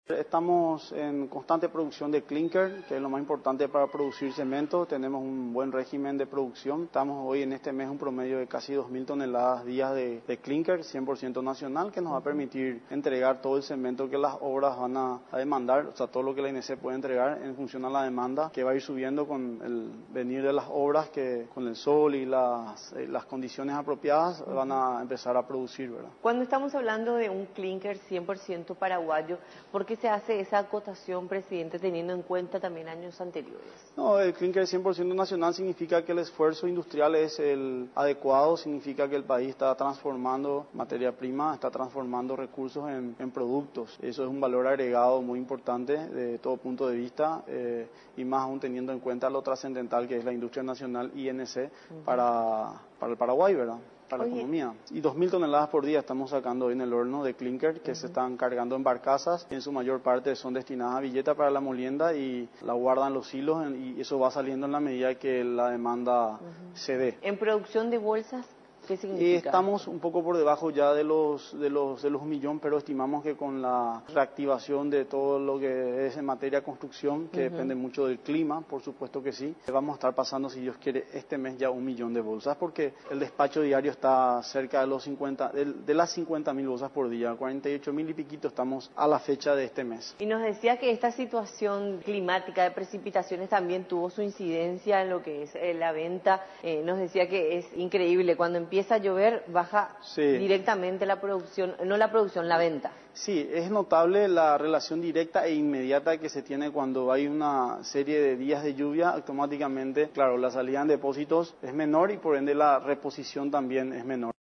Estamos en constante producción de clinker, que es lo más importante para producir cemento. Tenemos un buen régimen de producción. Estamos hoy en este mes un promedio de casi 2.000 toneladas días de clinker, 100% nacional, que nos va a permitir entregar todo el cemento que las obras van a demandar, o sea, todo lo que la INC puede entregar en función a la demanda, que va a ir subiendo con el venir de las obras, que con el sol y las condiciones apropiadas van a empezar a producir, ¿verdad? Cuando estamos hablando de un clinker 100% paraguayo, ¿por qué se hace esa acotación, presidente, teniendo en cuenta también años anteriores? No, el clinker 100% nacional significa que el esfuerzo industrial es el adecuado, significa que el país está transformando materia prima, está transformando recursos en productos. Eso es un valor agregado muy importante de todo punto de vista, y más aún teniendo en cuenta lo trascendental que es la industria nacional INC para el Paraguay, ¿verdad? Para la economía. Y 2.000 toneladas por día estamos sacando hoy en el horno de clinker, que se están cargando en barcazas, en su mayor parte son destinadas a billeta para la molienda y la guardan los hilos, y eso va saliendo en la medida que la demanda se dé. ¿En producción de bolsas? ¿Qué significa? Estamos un poco por debajo ya de los 1.000.000, pero estimamos que con la reactivación de todo lo que es en materia de construcción, que depende mucho del clima, por supuesto que sí, vamos a estar pasando, si Dios quiere, este mes ya 1.000.000 de bolsas, porque el despacho diario está cerca de las 50.000 bolsas por día, 48.000 y piquito estamos a la fecha de este mes. Y nos decía que esta situación climática de precipitaciones también tuvo su incidencia en lo que es la venta. Nos decía que es increíble, cuando empieza a llover baja directamente la producción, no la producción, la venta. Sí, es notable la relación directa e inmediata que se tiene cuando hay una serie de días de lluvia. Automáticamente, claro, la salida en depósitos es menor y por ende la reposición también es menor.